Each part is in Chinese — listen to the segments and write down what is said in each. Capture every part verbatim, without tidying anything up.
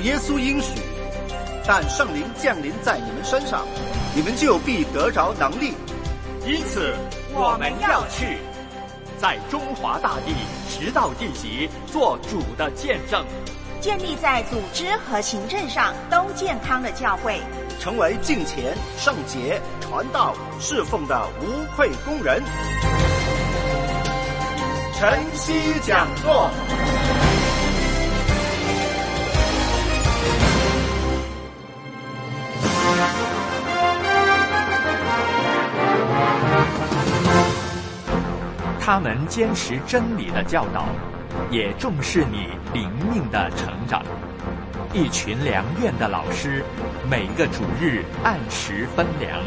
耶稣应许，但圣灵降临在你们身上，你们就必得着能力。 因此我们要去，在中华大地直到地极做主的见证， 建立在组织和行政上都健康的教会， 成为敬虔、圣洁、传道、侍奉的无愧工人。晨曦讲座。 他们坚持真理的教导，也重视你灵命的成长。一群良院的老师，每个主日按时分粮。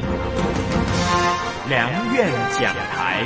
良院讲台。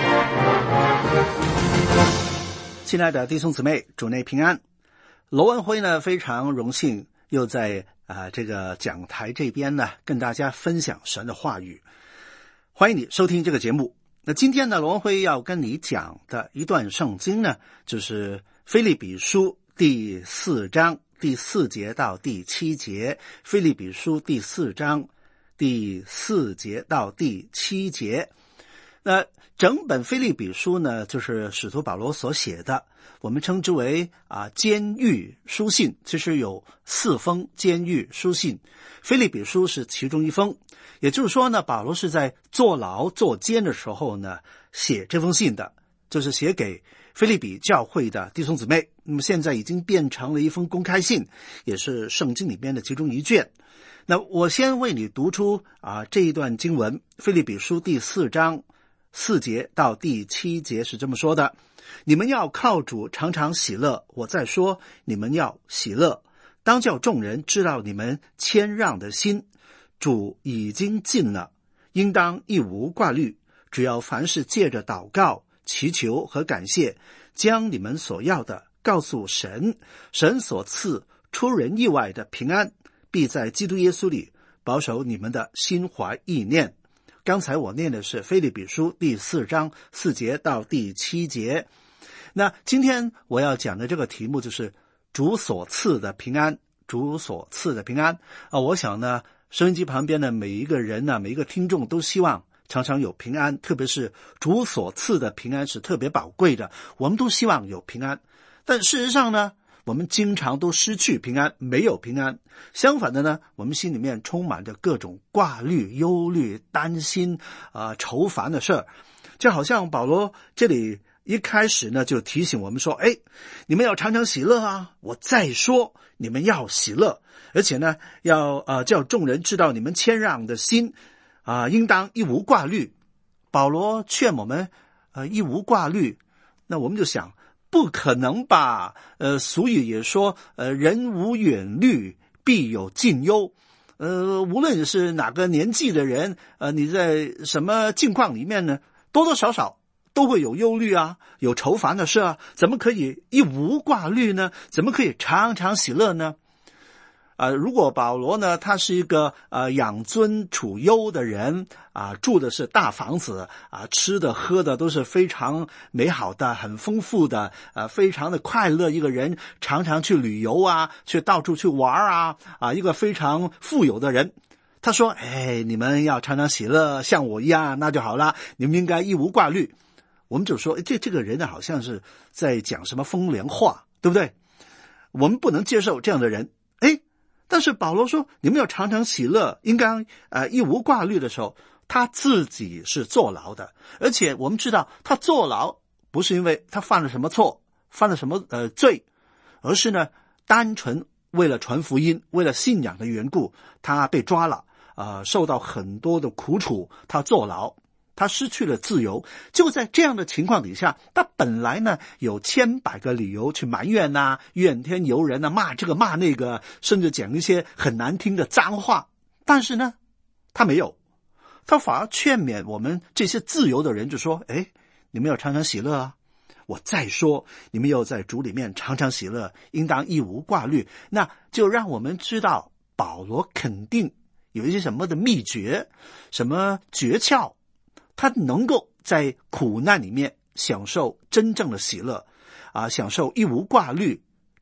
亲爱的弟兄姊妹，主内平安。罗文辉呢，非常荣幸又在啊、呃、这个讲台这边呢，跟大家分享神的话语。欢迎你收听这个节目。那今天呢，罗文辉要跟你讲的一段圣经呢，就是腓立比书第四章第四节到第七节。腓立比书第四章第四节到第七节。那整本腓立比书呢，就是使徒保罗所写的，我们称之为啊监狱书信。其实有四封监狱书信，腓立比书是其中一封。也就是说呢，保罗是在坐牢坐监的时候呢，写这封信的，就是写给腓立比教会的弟兄姊妹。那么现在已经变成了一封公开信，也是圣经里面的其中一卷。那我先为你读出啊这一段经文，腓立比书第四章四节到第七节是这么说的：你们要靠主常常喜乐，我再说，你们要喜乐，当叫众人知道你们谦让的心。主已经近了，应当一无挂虑，只要凡事借着祷告、祈求和感谢，将你们所要的告诉神，神所赐出人意外的平安，必在基督耶稣里保守你们的心怀意念。刚才我念的是腓立比书第四章四节到第七节。那今天我要讲的这个题目就是主所赐的平安，主所赐的平安啊！我想呢，收音机旁边的每一个人呢，每一个听众都希望常常有平安，特别是主所赐的平安是特别宝贵的，我们都希望有平安。但事实上呢，我们经常都失去平安，没有平安。相反的呢，我们心里面充满着各种挂虑、忧虑、担心啊、呃、愁烦的事儿。就好像保罗这里一开始呢，就提醒我们说，哎，你们要常常喜乐啊！我再说，你们要喜乐，而且呢，要呃叫众人知道你们谦让的心啊、呃，应当一无挂虑。保罗劝我们呃一无挂虑，那我们就想，不可能吧？呃，俗语也说，呃，人无远虑，必有近忧。呃，无论是哪个年纪的人，呃，你在什么境况里面呢，多多少少都会有忧虑啊，有愁烦的事啊，怎么可以一无挂虑呢？怎么可以常常喜乐呢？啊、呃，如果保罗呢，他是一个呃养尊处优的人啊、呃，住的是大房子啊、呃，吃的喝的都是非常美好的，很丰富的，呃，非常的快乐。一个人常常去旅游啊，去到处去玩啊，啊、呃，一个非常富有的人。他说：“哎，你们要常常喜乐，像我一样，那就好了。你们应该一无挂虑。”我们就说，这这个人呢，好像是在讲什么风凉话，对不对？我们不能接受这样的人。哎。但是保罗说，你们要常常喜乐，应该呃一无挂虑的时候，他自己是坐牢的，而且我们知道他坐牢不是因为他犯了什么错，犯了什么呃罪，而是呢单纯为了传福音，为了信仰的缘故，他被抓了，呃受到很多的苦楚，他坐牢。他失去了自由，就在这样的情况底下，他本来呢有千百个理由去埋怨呐、啊、怨天尤人呐、啊、骂这个骂那个，甚至讲一些很难听的脏话。但是呢，他没有，他反而劝勉我们这些自由的人，就说：“哎，你们要常常喜乐啊！我再说，你们要在主里面常常喜乐，应当一无挂虑。”那就让我们知道，保罗肯定有一些什么的秘诀，什么诀窍。他能够在苦难里面享受真正的喜乐啊，享受一无挂虑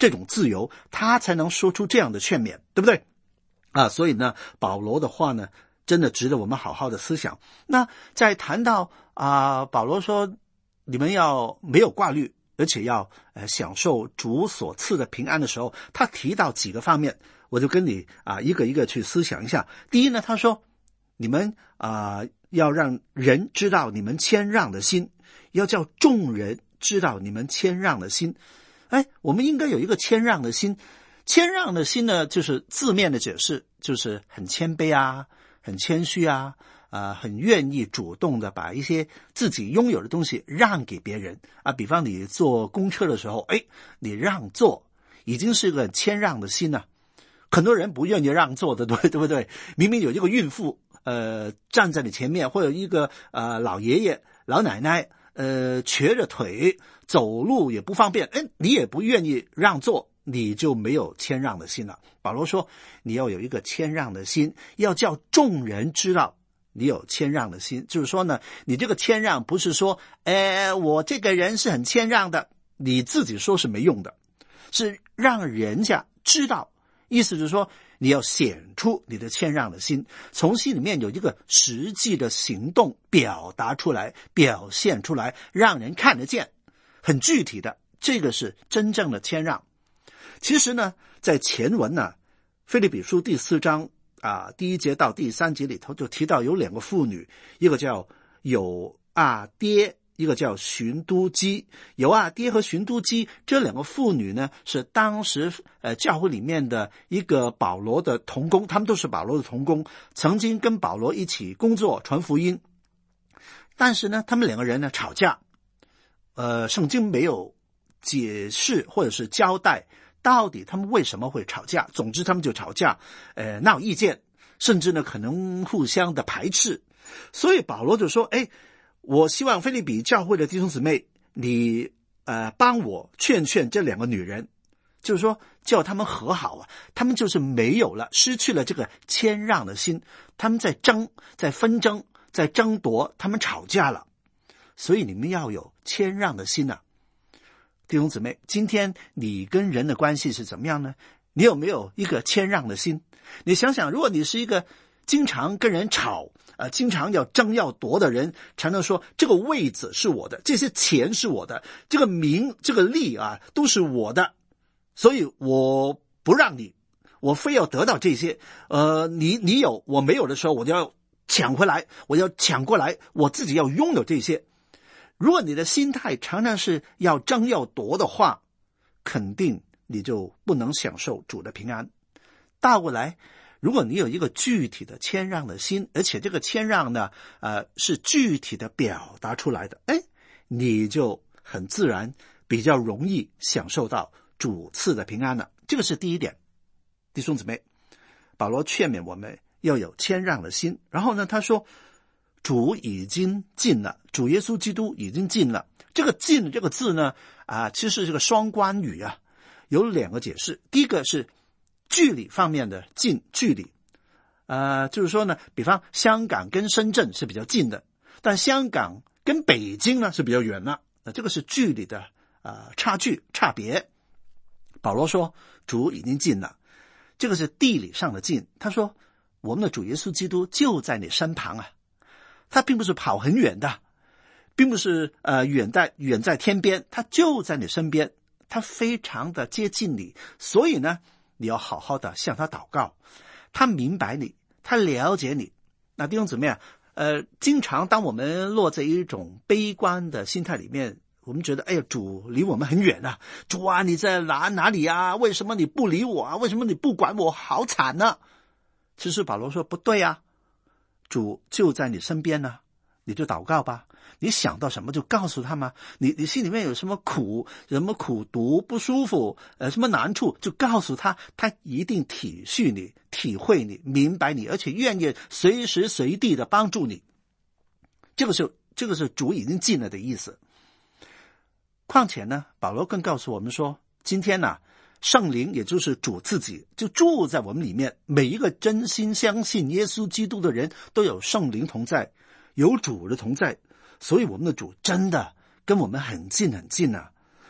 这种自由，他才能说出这样的劝勉，对不对啊？所以呢，保罗的话呢，真的值得我们好好的思想。那在谈到啊、呃，保罗说你们要没有挂虑，而且要呃享受主所赐的平安的时候，他提到几个方面，我就跟你啊、呃、一个一个去思想一下。第一呢，他说你们啊、呃、要让人知道你们谦让的心，要叫众人知道你们谦让的心。哎，我们应该有一个谦让的心。谦让的心呢，就是字面的解释，就是很谦卑啊，很谦虚啊，呃，很愿意主动的把一些自己拥有的东西让给别人啊。比方你坐公车的时候，哎，你让座，已经是个谦让的心了、啊。很多人不愿意让座的，对对不对？明明有一个孕妇，呃，站在你前面，或者一个呃老爷爷、老奶奶，呃，瘸着腿走路也不方便，哎，你也不愿意让座。你就没有谦让的心了。保罗说你要有一个谦让的心，要叫众人知道你有谦让的心。就是说呢，你这个谦让不是说呃，我这个人是很谦让的，你自己说是没用的，是让人家知道。意思就是说你要显出你的谦让的心，从心里面有一个实际的行动表达出来，表现出来，让人看得见，很具体的，这个是真正的谦让。其实呢，在前文呢，腓立比书第四章啊，第一节到第三节里头就提到有两个妇女，一个叫友阿爹，一个叫寻都基。友阿爹和寻都基这两个妇女呢，是当时呃教会里面的一个保罗的同工，他们都是保罗的同工，曾经跟保罗一起工作传福音。但是呢，他们两个人呢吵架，呃，圣经没有解释或者是交代到底他们为什么会吵架。总之他们就吵架，呃，闹意见，甚至呢可能互相的排斥。所以保罗就说，哎，我希望腓立比教会的弟兄姊妹，你呃帮我劝劝这两个女人，就是说叫他们和好啊。他们就是没有了，失去了这个谦让的心，他们在争，在纷争，在争夺，他们吵架了。所以你们要有谦让的心啊。弟兄姊妹，今天你跟人的关系是怎么样呢？你有没有一个谦让的心？你想想，如果你是一个经常跟人吵，呃，经常要争要夺的人，常常说这个位子是我的，这些钱是我的，这个名这个利啊都是我的，所以我不让你，我非要得到这些。呃，你你有我没有的时候，我就要抢回来，我要抢过来，我自己要拥有这些。如果你的心态常常是要争要夺的话，肯定你就不能享受主的平安。倒过来，如果你有一个具体的谦让的心，而且这个谦让呢，呃，是具体的表达出来的，哎，你就很自然，比较容易享受到主赐的平安了。这个是第一点。弟兄姊妹，保罗劝勉我们要有谦让的心。然后呢，他说主已经近了，主耶稣基督已经近了。这个近这个字呢，啊，其实是个双关语啊，有两个解释。第一个是距离方面的近，距离，呃，就是说呢，比方香港跟深圳是比较近的，但香港跟北京呢是比较远了，那这个是距离的呃差距差别。保罗说主已经近了，这个是地理上的近。他说我们的主耶稣基督就在你身旁啊，他并不是跑很远的，并不是呃远在远在天边，他就在你身边，他非常的接近你。所以呢，你要好好的向他祷告，他明白你，他了解你。那弟兄姊妹啊，呃，经常当我们落在一种悲观的心态里面，我们觉得哎呀，主离我们很远啊，主啊你在哪哪里啊？为什么你不理我啊？为什么你不管我？好惨啊！其实保罗说不对啊，主就在你身边呢、啊，你就祷告吧。你想到什么就告诉他嘛，你你心里面有什么苦，什么苦毒不舒服，呃，什么难处，就告诉他，他一定体恤你，体会你，明白你，而且愿意随时随地的帮助你。这个是这个是主已经近了的意思。况且呢，保罗更告诉我们说，今天呢、啊，圣灵也就是主自己就住在我们里面，每一个真心相信耶稣基督的人都有圣灵同在，有主的同在。所以我们的主真的跟我们很近很近啊，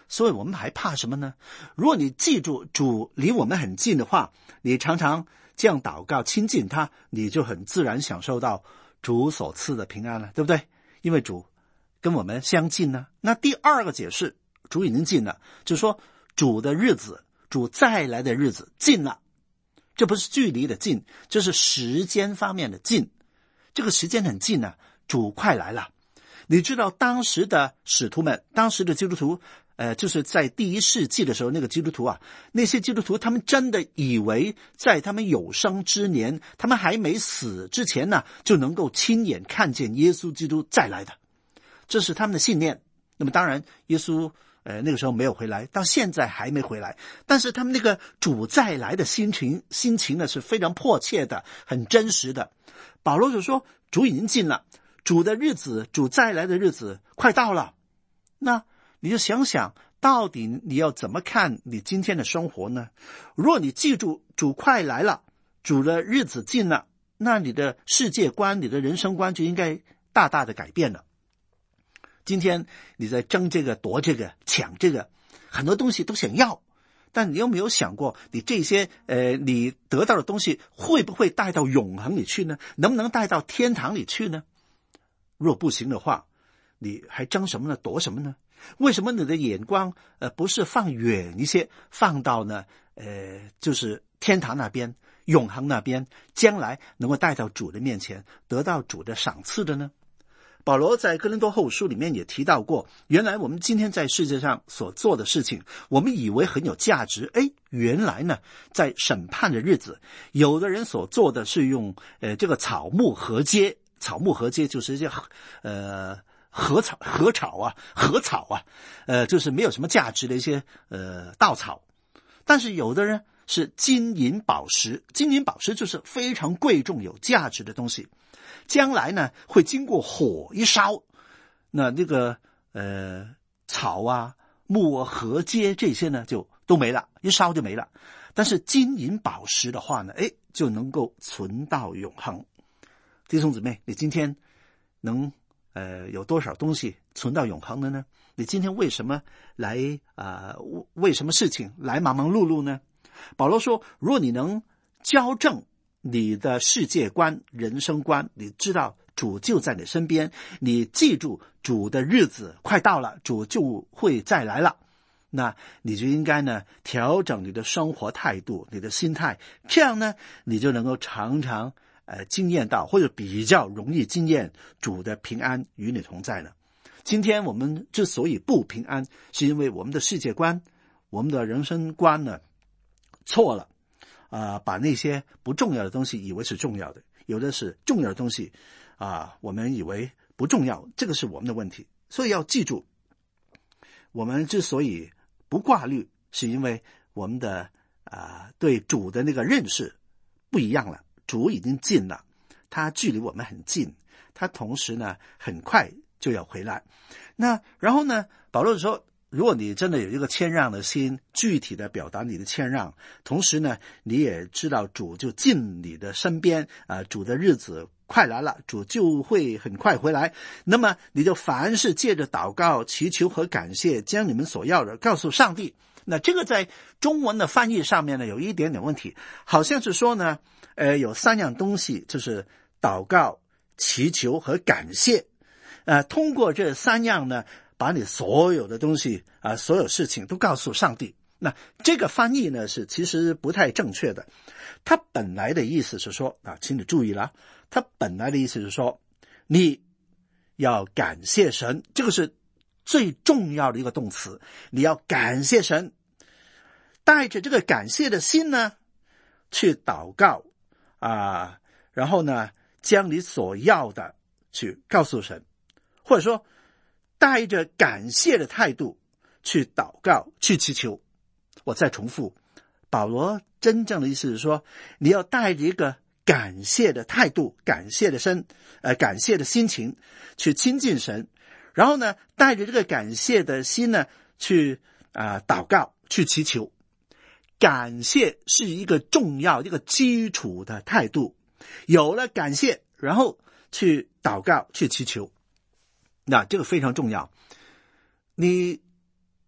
所以我们还怕什么呢？如果你记住主离我们很近的话，你常常这样祷告亲近他，你就很自然享受到主所赐的平安了，对不对？因为主跟我们相近呢。那第二个解释，主已经近了，就是说主的日子，主再来的日子近了。这不是距离的近，这是时间方面的近。这个时间很近啊，主快来了。你知道当时的使徒们，当时的基督徒，呃，就是在第一世纪的时候，那个基督徒啊，那些基督徒他们真的以为在他们有生之年，他们还没死之前呢，就能够亲眼看见耶稣基督再来的，这是他们的信念。那么当然耶稣呃那个时候没有回来，到现在还没回来，但是他们那个主再来的心情心情呢是非常迫切的，很真实的。保罗就说主已经近了，主的日子，主再来的日子快到了。那你就想想，到底你要怎么看你今天的生活呢？如果你记住主快来了，主的日子近了，那你的世界观，你的人生观就应该大大的改变了。今天你在争这个夺这个抢这个，很多东西都想要，但你有没有想过你这些呃你得到的东西会不会带到永恒里去呢？能不能带到天堂里去呢？若不行的话，你还争什么呢？夺什么呢？为什么你的眼光呃不是放远一些，放到呢呃就是天堂那边，永恒那边，将来能够带到主的面前，得到主的赏赐的呢？保罗在哥林多后书里面也提到过，原来我们今天在世界上所做的事情，我们以为很有价值，哎，原来呢在审判的日子，有的人所做的是用呃这个草木禾秸，草木禾秸就是这呃禾草禾草啊禾草啊，呃就是没有什么价值的一些呃稻草。但是有的人是金银宝石，金银宝石就是非常贵重有价值的东西，将来呢会经过火一烧，那那个呃草啊木啊禾秸这些呢就都没了，一烧就没了。但是金银宝石的话呢，哎就能够存到永恒。弟兄姊妹，你今天能呃有多少东西存到永恒的呢？你今天为什么来啊、呃、为什么事情来忙忙碌碌呢？保罗说，如果你能校正你的世界观、人生观，你知道主就在你身边，你记住主的日子快到了，主就会再来了，那你就应该呢调整你的生活态度，你的心态，这样呢你就能够常常呃经验到，或者比较容易经验主的平安与你同在呢。今天我们之所以不平安，是因为我们的世界观、我们的人生观呢错了啊、呃，把那些不重要的东西以为是重要的，有的是重要的东西啊、呃，我们以为不重要，这个是我们的问题。所以要记住，我们之所以不挂虑，是因为我们的啊、呃、对主的那个认识不一样了。主已经近了，他距离我们很近，他同时呢很快就要回来。那然后呢，保罗说，如果你真的有一个谦让的心，具体的表达你的谦让，同时呢你也知道主就近你的身边啊、呃，主的日子快来了，主就会很快回来，那么你就凡是借着祷告、祈求和感谢，将你们所要的告诉上帝。那这个在中文的翻译上面呢有一点点问题，好像是说呢呃，有三样东西，就是祷告、祈求和感谢。呃，通过这三样呢，把你所有的东西啊、呃，所有事情都告诉上帝。那这个翻译呢是其实不太正确的。它本来的意思是说啊，请你注意了，它本来的意思是说，你要感谢神，这个是最重要的一个动词，你要感谢神，带着这个感谢的心呢，去祷告啊，然后呢，将你所要的去告诉神。或者说带着感谢的态度去祷告，去祈求。我再重复，保罗真正的意思是说，你要带着一个感谢的态度，感谢的心呃，感谢的心情去亲近神，然后呢带着这个感谢的心呢去啊、呃、祷告，去祈求。感谢是一个重要一个基础的态度，有了感谢，然后去祷告，去祈求，那这个非常重要。你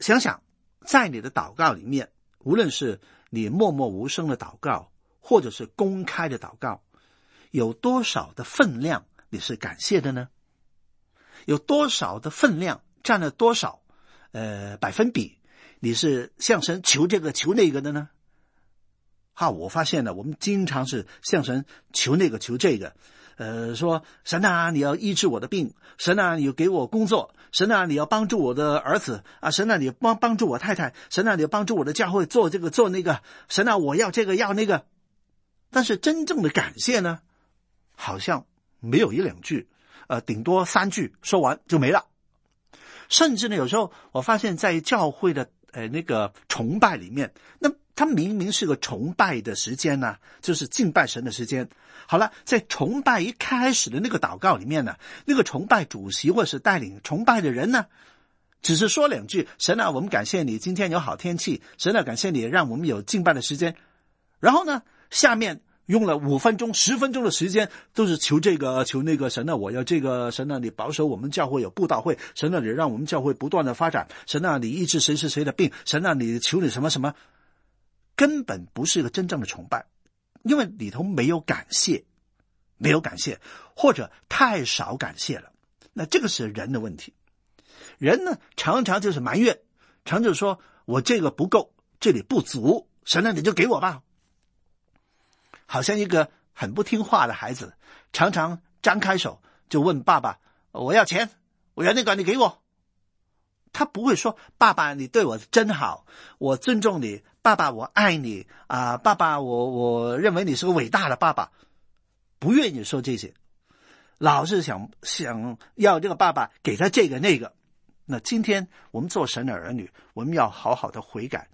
想想在你的祷告里面，无论是你默默无声的祷告，或者是公开的祷告，有多少的分量你是感谢的呢？有多少的分量占了多少呃百分比你是向神求这个求那个的呢？好，我发现了我们经常是向神求那个求这个，呃，说神啊，你要医治我的病，神啊，你要给我工作，神啊，你要帮助我的儿子啊，神啊，你帮帮助我太太，神啊，你要帮助我的教会做这个做那个，神啊，我要这个要那个。但是真正的感谢呢，好像没有一两句，呃，顶多三句说完就没了。甚至呢，有时候我发现在教会的呃那个崇拜里面，那它明明是个崇拜的时间呢、啊，就是敬拜神的时间。好了，在崇拜一开始的那个祷告里面呢，那个崇拜主席或是带领崇拜的人呢，只是说两句：神啊，我们感谢你今天有好天气，神啊，感谢你让我们有敬拜的时间。然后呢，下面用了五分钟、十分钟的时间，都是求这个求那个，神啊，我要这个，神啊，你保守我们教会有布道会，神啊，你让我们教会不断的发展，神啊，你医治谁谁谁的病，神啊，你求你什么什么，根本不是一个真正的崇拜，因为里头没有感谢，没有感谢，或者太少感谢了。那这个是人的问题。人呢，常常就是埋怨，常就是说我这个不够，这里不足，神啊，你就给我吧。好像一个很不听话的孩子，常常张开手就问爸爸，我要钱，我要那个，你给我。他不会说，爸爸你对我真好，我尊重你，爸爸我爱你啊、呃，爸爸我我认为你是个伟大的爸爸，不愿意说这些，老是想想要这个爸爸给他这个那个。那今天我们做神的儿女，我们要好好的悔改。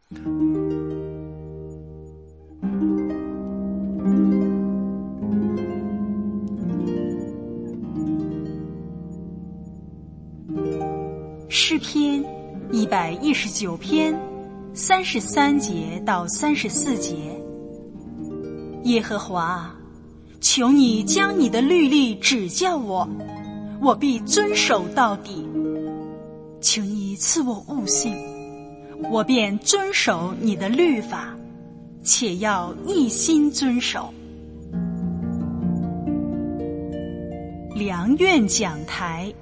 诗篇一百一十九篇三十三节到三十四节。耶和华，求你将你的律例指教我，我必遵守到底。求你赐我悟性，我便遵守你的律法，且要一心遵守。良愿讲台。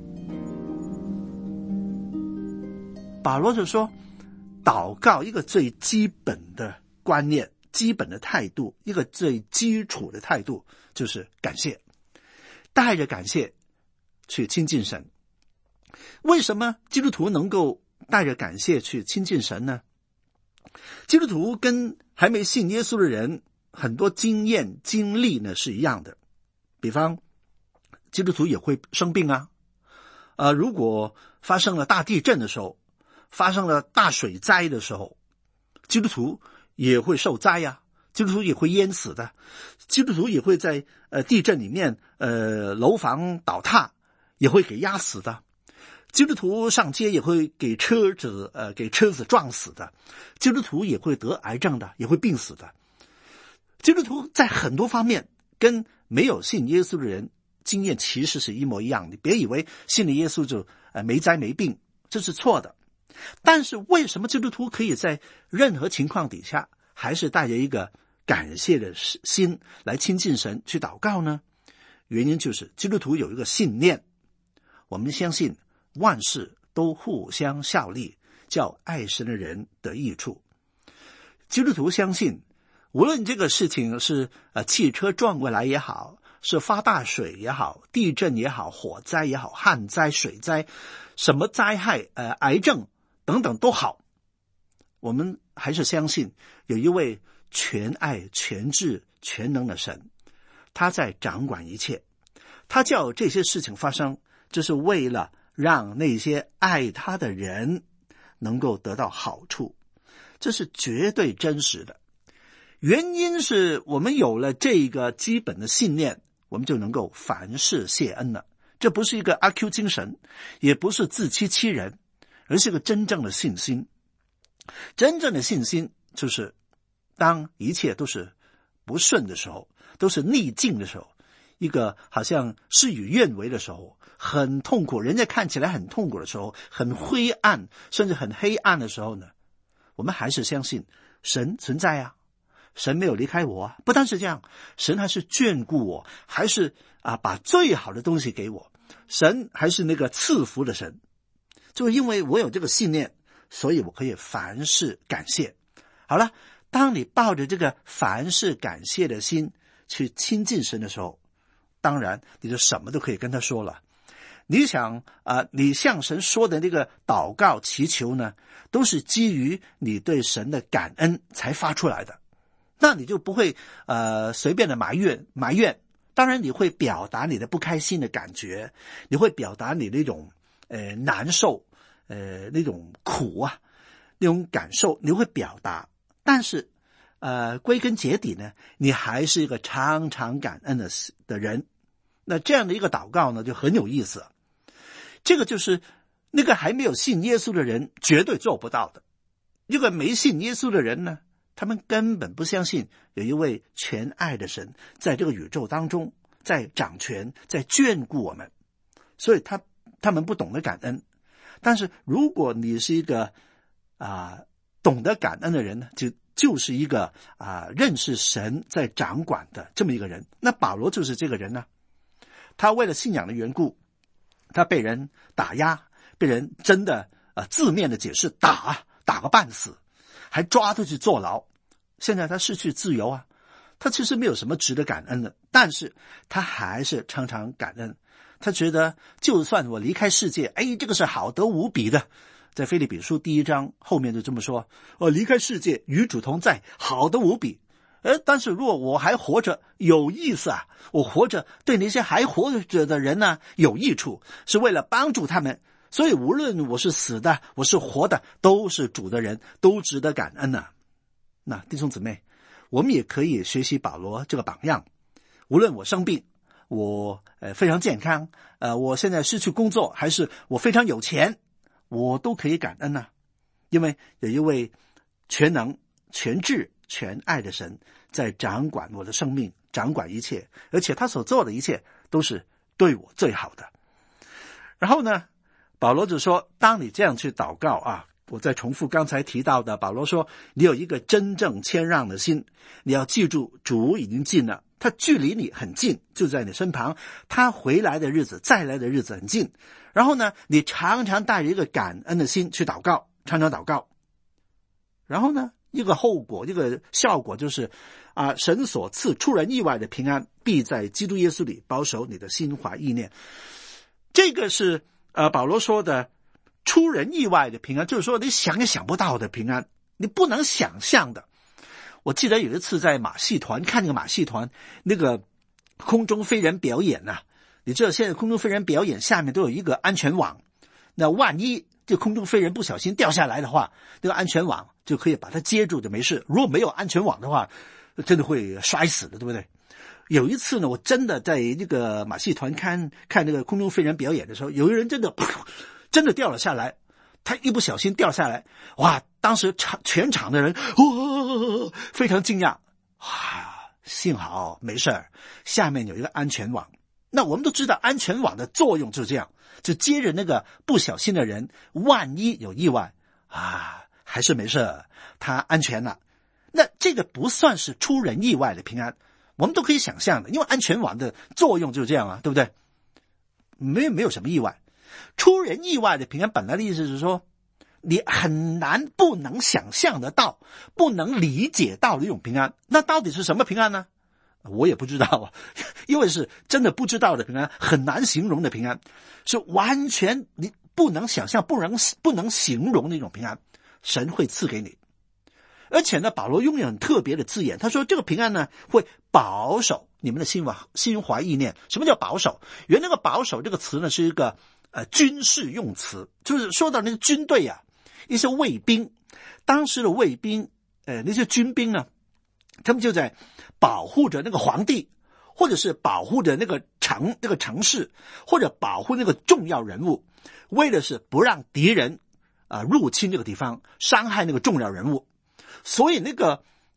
保罗就说，祷告一个最基本的观念，基本的态度，一个最基础的态度就是感谢，带着感谢去亲近神。为什么基督徒能够带着感谢去亲近神呢？基督徒跟还没信耶稣的人很多经验经历呢是一样的，比方基督徒也会生病啊，呃，如果发生了大地震的时候，发生了大水灾的时候，基督徒也会受灾呀、啊，基督徒也会淹死的，基督徒也会在呃地震里面呃楼房倒塌，也会给压死的，基督徒上街也会给车子呃给车子撞死的，基督徒也会得癌症的，也会病死的。基督徒在很多方面跟没有信耶稣的人经验其实是一模一样的，别以为信了耶稣就呃没灾没病，这是错的。但是为什么基督徒可以在任何情况底下还是带着一个感谢的心来亲近神去祷告呢？原因就是基督徒有一个信念，我们相信万事都互相效力，叫爱神的人得益处。基督徒相信无论这个事情是呃汽车撞过来也好，是发大水也好，地震也好，火灾也好，旱灾水灾，什么灾害呃癌症等等都好，我们还是相信有一位全爱全智全能的神，他在掌管一切，他叫这些事情发生，就是为了让那些爱他的人能够得到好处，这是绝对真实的。原因是我们有了这个基本的信念，我们就能够凡事谢恩了。这不是一个阿 Q 精神，也不是自欺欺人，而是个真正的信心。真正的信心就是当一切都是不顺的时候，都是逆境的时候， 一个好像事与愿违的时候，很痛苦，人家看起来很痛苦的时候，很灰暗，甚至很黑暗的时候呢，我们还是相信神存在啊，神没有离开我啊。不单是这样，神还是眷顾我，还是啊把最好的东西给我，神还是那个赐福的神。就因为我有这个信念，所以我可以凡事感谢。好了，当你抱着这个凡事感谢的心去亲近神的时候，当然你就什么都可以跟他说了。你想啊、呃，你向神说的那个祷告祈求呢，都是基于你对神的感恩才发出来的，那你就不会呃随便的埋怨埋怨。当然你会表达你的不开心的感觉，你会表达你那种呃难受呃那种苦啊那种感受，你会表达。但是呃归根结底呢，你还是一个常常感恩的的人。那这样的一个祷告呢，就很有意思。这个就是那个还没有信耶稣的人绝对做不到的。一个没信耶稣的人呢，他们根本不相信有一位全爱的神在这个宇宙当中在掌权，在眷顾我们，所以他他们不懂得感恩。但是如果你是一个啊懂得感恩的人呢，就就是一个啊认识神在掌管的这么一个人。那保罗就是这个人呢，他为了信仰的缘故，他被人打压，被人真的呃字面的解释打打个半死，还抓他去坐牢。现在他失去自由啊，他其实没有什么值得感恩的，但是他还是常常感恩。他觉得就算我离开世界，哎，这个是好得无比的。在腓立比书第一章后面就这么说，我离开世界与主同在，好得无比。呃，但是如果我还活着有意思啊，我活着对那些还活着的人呢有益处，是为了帮助他们。所以无论我是死的我是活的，都是主的人，都值得感恩啊。那弟兄姊妹，我们也可以学习保罗这个榜样。无论我生病，我呃非常健康，呃我现在失去工作，还是我非常有钱，我都可以感恩啊。因为有一位全能全智全爱的神在掌管我的生命，掌管一切，而且他所做的一切都是对我最好的。然后呢，保罗就说，当你这样去祷告啊，我再重复刚才提到的，保罗说你有一个真正谦让的心，你要记住主已经近了，他距离你很近，就在你身旁，他回来的日子再来的日子很近。然后呢，你常常带着一个感恩的心去祷告，常常祷告。然后呢，一个后果，一个效果就是啊，神所赐出人意外的平安，必在基督耶稣里保守你的心怀意念。这个是呃保罗说的出人意外的平安，就是说你想也想不到的平安，你不能想象的。我记得有一次在马戏团看那个马戏团那个空中飞人表演啊，你知道现在空中飞人表演下面都有一个安全网，那万一这空中飞人不小心掉下来的话，那个安全网就可以把它接住就没事。如果没有安全网的话，真的会摔死的，对不对？有一次呢，我真的在那个马戏团看看那个空中飞人表演的时候，有一个人真的真的掉了下来，他一不小心掉下来，哇！当时场全场的人哇非常惊讶，哇！幸好没事儿，下面有一个安全网。那我们都知道安全网的作用就是这样，就接着那个不小心的人，万一有意外啊，还是没事，他安全了。那这个不算是出人意外的平安，我们都可以想象的，因为安全网的作用就是这样啊，对不对？没有没有什么意外。出人意外的平安本来的意思是说，你很难不能想象得到，不能理解到的一种平安。那到底是什么平安呢？我也不知道啊，因为是真的不知道的平安，很难形容的平安，是完全你不能想象、不能不能形容的一种平安，神会赐给你。而且呢，保罗用很特别的字眼，他说这个平安呢会保守你们的心怀心怀意念。什么叫保守？原来那个保守这个词呢是一个呃军事用词，就是说到那个军队啊，一些卫兵，当时的卫兵呃那些军兵呢，他们就在保护着那个皇帝，或者是保护着那个城那个城市，或者保护那个重要人物，为的是不让敌人啊、呃、入侵这个地方，伤害那个重要人物。所以那个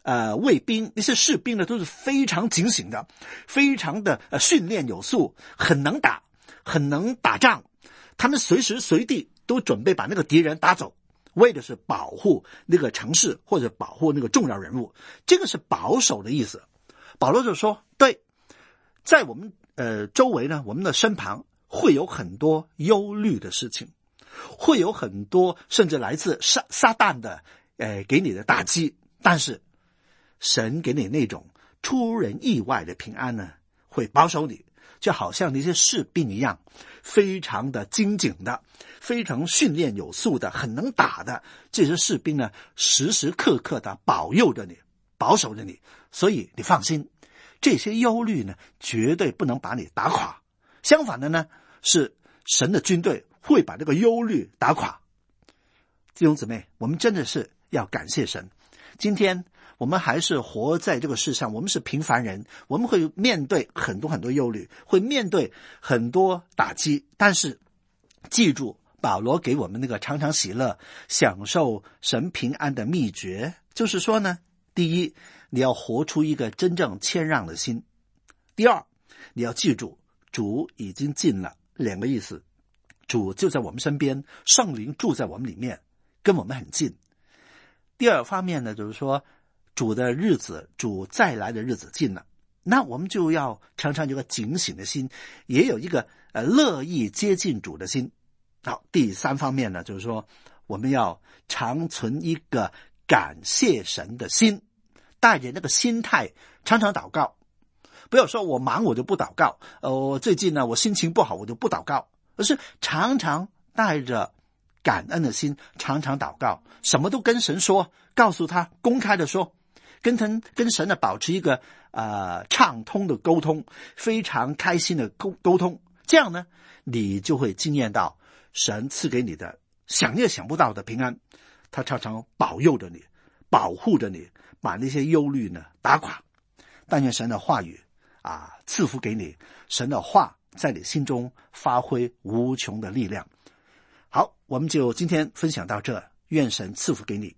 呃卫兵，那些士兵呢都是非常警醒的，非常的呃训练有素，很能打，很能打仗，他们随时随地都准备把那个敌人打走，为的是保护那个城市或者保护那个重要人物，这个是保守的意思。保罗就说，对，在我们呃周围呢，我们的身旁会有很多忧虑的事情，会有很多甚至来自撒撒旦的呃给你的打击，但是神给你那种出人意外的平安呢，会保守你，就好像那些士兵一样，非常的精警的，非常训练有素的，很能打的，这些士兵呢时时刻刻的保佑着你，保守着你，所以你放心，这些忧虑呢绝对不能把你打垮，相反的呢是神的军队会把这个忧虑打垮。弟兄姊妹，我们真的是要感谢神，今天我们还是活在这个世上，我们是平凡人，我们会面对很多很多忧虑，会面对很多打击，但是记住保罗给我们那个常常喜乐享受神平安的秘诀，就是说呢，第一，你要活出一个真正谦让的心，第二，你要记住主已经近了，两个意思，主就在我们身边，圣灵住在我们里面，跟我们很近。第二方面呢，就是说主的日子，主再来的日子近了，那我们就要常常有个警醒的心，也有一个呃乐意接近主的心。好，第三方面呢，就是说我们要常存一个感谢神的心，带着那个心态常常祷告，不要说我忙我就不祷告，呃，我最近呢我心情不好我就不祷告，而是常常带着感恩的心，常常祷告，什么都跟神说，告诉他，公开的说，跟神跟神呢保持一个呃畅通的沟通，非常开心的沟沟通，这样呢，你就会经验到神赐给你的想也想不到的平安，他常常保佑着你，保护着你，把那些忧虑呢打垮。但愿神的话语啊赐福给你，神的话在你心中发挥无穷的力量。好，我们就今天分享到这，愿神赐福给你。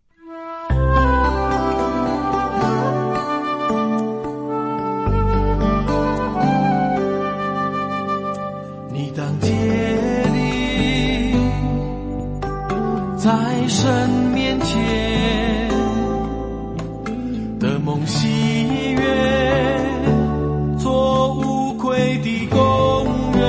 你当竭力在神面前的梦喜悦，做无愧的工人，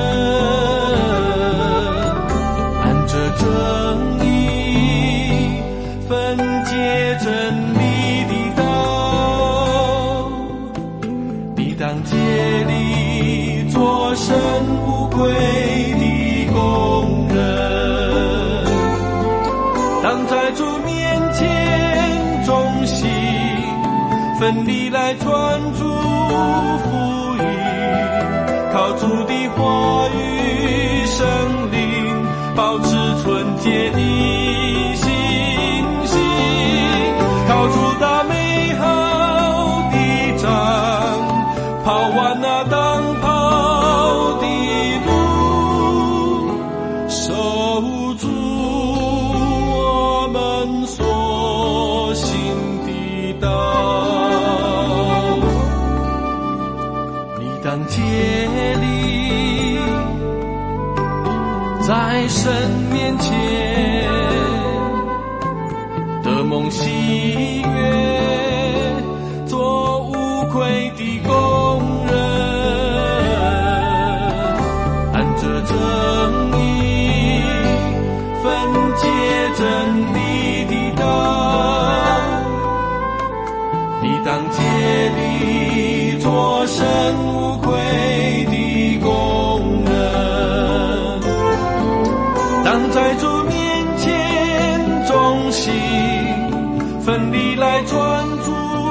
按着正义分解真理的道，你当竭力做神无愧的工人，当在主面前忠心奋力来传主福音，靠主的话语圣灵保持纯洁的信心，靠主打美好的仗，跑完那当跑的路，守住我们所行的道。你当竭力在神面前的梦喜悦，做无愧的工人，按着正义分解真理的道，你当竭力做神无愧的工人，当在主面前忠心奋力来传主